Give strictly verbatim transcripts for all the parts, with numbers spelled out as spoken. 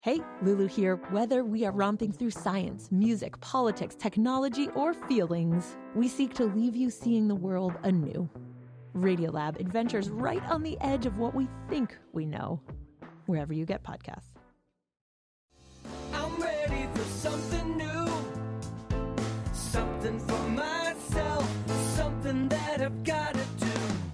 Hey, Lulu here. Whether we are romping through science, music, politics, technology, or feelings, we seek to leave you seeing the world anew. Radiolab adventures right on the edge of what we think we know, wherever you get podcasts. I'm ready for something new, something for myself, something that I've got to do.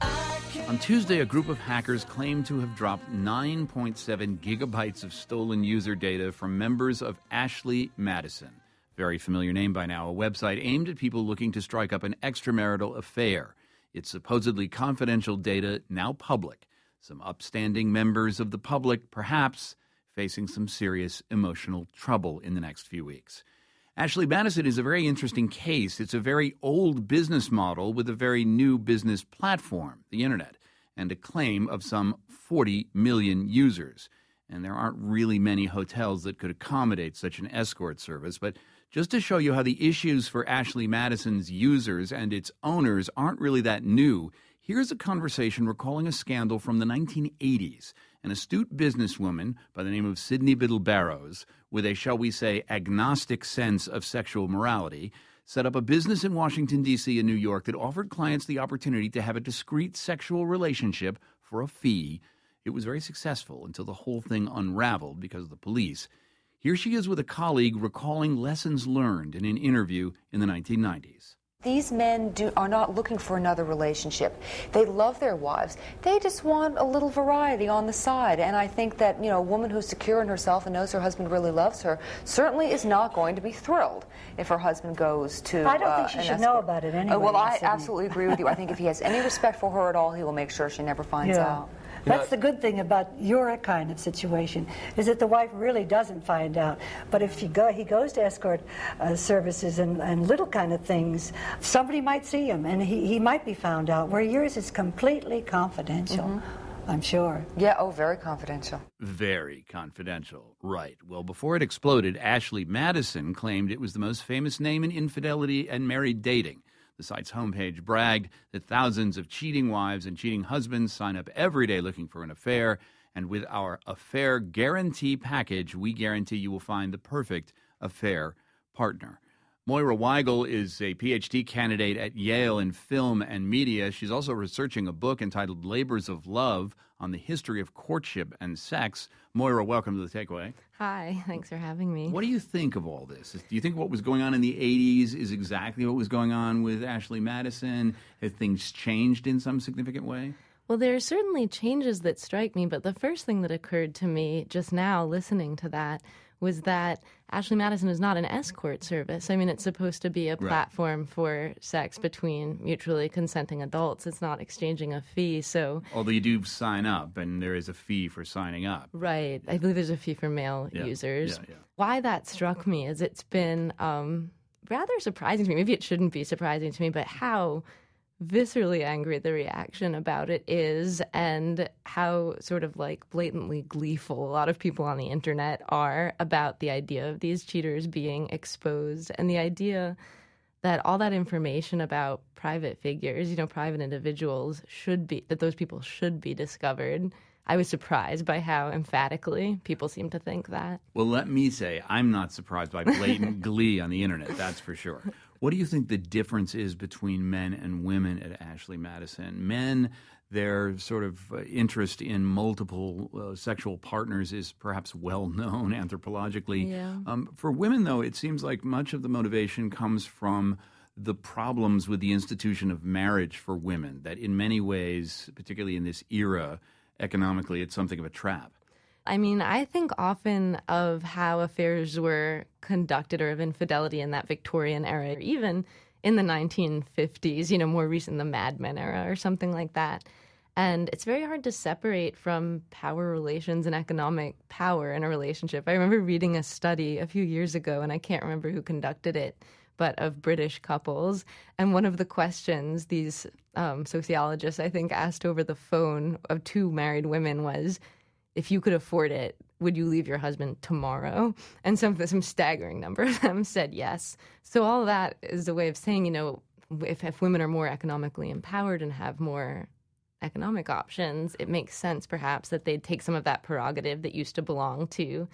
On Tuesday, a group of hackers claimed to have dropped nine point seven gigabytes of stolen user data from members of Ashley Madison. Very familiar name by now, a website aimed at people looking to strike up an extramarital affair. It's supposedly confidential data now public. Some upstanding members of the public, perhaps, facing some serious emotional trouble in the next few weeks. Ashley Madison is a very interesting case. It's a very old business model with a very new business platform, the internet, and a claim of some forty million users. And there aren't really many hotels that could accommodate such an escort service. But just to show you how the issues for Ashley Madison's users and its owners aren't really that new, here's a conversation recalling a scandal from the nineteen eighties. An astute businesswoman by the name of Sydney Biddle Barrows, with a, shall we say, agnostic sense of sexual morality, set up a business in Washington, D C and New York that offered clients the opportunity to have a discreet sexual relationship for a fee. It was very successful until the whole thing unraveled because of the police. Here she is with a colleague recalling lessons learned in an interview in the nineteen nineties. These men do, are not looking for another relationship. They love their wives. They just want a little variety on the side. And I think that, you know, a woman who's secure in herself and knows her husband really loves her certainly is not going to be thrilled if her husband goes to I don't uh, think she should escort. know about it anyway. Uh, well, I Sydney. absolutely agree with you. I think if he has any respect for her at all, he will make sure she never finds Yeah. out. That's the good thing about your kind of situation, is that the wife really doesn't find out. But if he, go, he goes to escort uh, services and, and little kind of things, somebody might see him and he, he might be found out, where yours is completely confidential, mm-hmm. I'm sure. Yeah, oh, very confidential. Very confidential, right. Well, before it exploded, Ashley Madison claimed it was the most famous name in infidelity and married dating. The site's homepage bragged that thousands of cheating wives and cheating husbands sign up every day looking for an affair. And with our Affair Guarantee package, we guarantee you will find the perfect affair partner. Moira Weigel is a P H D candidate at Yale in film and media. She's also researching a book entitled Labors of Love on the history of courtship and sex. Moira, welcome to The Takeaway. Hi, thanks for having me. What do you think of all this? Do you think what was going on in the eighties is exactly what was going on with Ashley Madison? Have things changed in some significant way? Well, there are certainly changes that strike me, but the first thing that occurred to me just now listening to that was that Ashley Madison is not an escort service. I mean, it's supposed to be a platform right. for sex between mutually consenting adults. It's not exchanging a fee, so... Although you do sign up, and there is a fee for signing up. Right. I believe there's a fee for male yeah. users. Yeah, yeah. Why that struck me is it's been um, rather surprising to me. Maybe it shouldn't be surprising to me, but how viscerally angry the reaction about it is, and how sort of like blatantly gleeful a lot of people on the internet are about the idea of these cheaters being exposed, and the idea that all that information about private figures, you know, private individuals should be, that those people should be discovered. I was surprised by how emphatically people seem to think that. Well, let me say, I'm not surprised by blatant glee on the internet, that's for sure. What do you think the difference is between men and women at Ashley Madison? Men, their sort of uh, interest in multiple uh, sexual partners is perhaps well known anthropologically. Yeah. Um, for women, though, it seems like much of the motivation comes from the problems with the institution of marriage for women, that in many ways, particularly in this era, economically, it's something of a trap. I mean, I think often of how affairs were conducted or of infidelity in that Victorian era, or even in the nineteen fifties, you know, more recent, the Mad Men era or something like that. And it's very hard to separate from power relations and economic power in a relationship. I remember reading a study a few years ago, and I can't remember who conducted it, but of British couples. And one of the questions these um, sociologists, I think, asked over the phone of two married women was, if you could afford it, would you leave your husband tomorrow? And some some staggering number of them said yes. So all of that is a way of saying, you know, if, if women are more economically empowered and have more economic options, it makes sense perhaps that they'd take some of that prerogative that used to belong to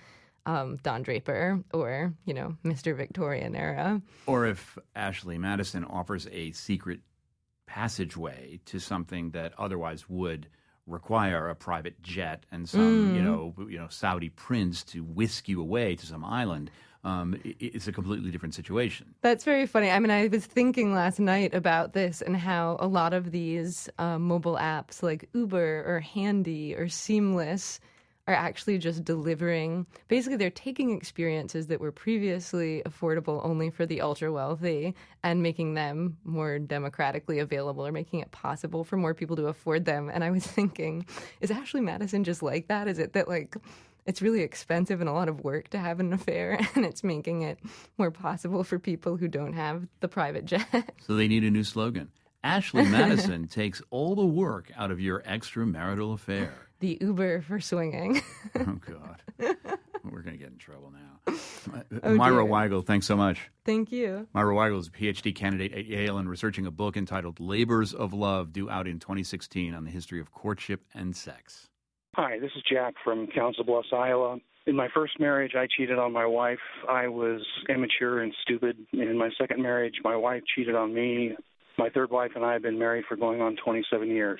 um, Don Draper or, you know, Mister Victorian era. Or if Ashley Madison offers a secret passageway to something that otherwise would require a private jet and some, Mm. you know, you know, Saudi prince to whisk you away to some island, um, it, it's a completely different situation. That's very funny. I mean, I was thinking last night about this and how a lot of these uh, mobile apps like Uber or Handy or Seamless are actually just delivering. Basically, they're taking experiences that were previously affordable only for the ultra wealthy and making them more democratically available or making it possible for more people to afford them. And I was thinking, is Ashley Madison just like that? Is it that, like, it's really expensive and a lot of work to have an affair, and it's making it more possible for people who don't have the private jet? So they need a new slogan. Ashley Madison takes all the work out of your extramarital affair. The Uber for swinging. Oh, God. We're going to get in trouble now. Oh, Myra dear. Weigel, thanks so much. Thank you. Myra Weigel is a P H D candidate at Yale and researching a book entitled Labors of Love, due out in twenty sixteen, on the history of courtship and sex. Hi, this is Jack from Council Bluffs, Iowa. In my first marriage, I cheated on my wife. I was immature and stupid. In my second marriage, my wife cheated on me. My third wife and I have been married for going on twenty-seven years.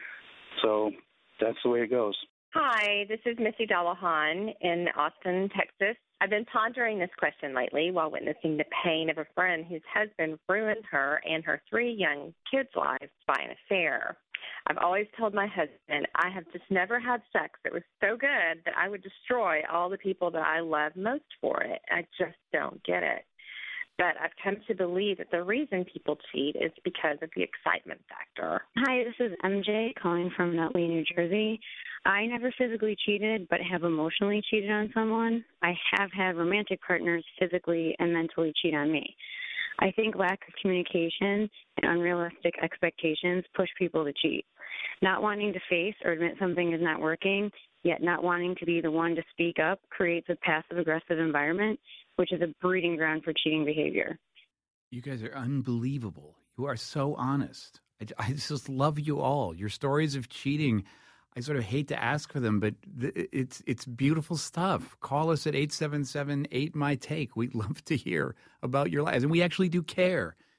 So that's the way it goes. Hi, this is Missy Dallahan in Austin, Texas. I've been pondering this question lately while witnessing the pain of a friend whose husband ruined her and her three young kids' lives by an affair. I've always told my husband I have just never had sex that was so good that I would destroy all the people that I love most for it. I just don't get it. But I've come to believe that the reason people cheat is because of the excitement factor. Hi, this is M J calling from Nutley, New Jersey. I never physically cheated, but have emotionally cheated on someone. I have had romantic partners physically and mentally cheat on me. I think lack of communication and unrealistic expectations push people to cheat. Not wanting to face or admit something is not working, yet not wanting to be the one to speak up creates a passive-aggressive environment, which is a breeding ground for cheating behavior. You guys are unbelievable. You are so honest. I, I just love you all. Your stories of cheating, I sort of hate to ask for them, but th- it's it's beautiful stuff. Call us at eight seven seven, eight M Y T A K E. We'd love to hear about your lives. And we actually do care.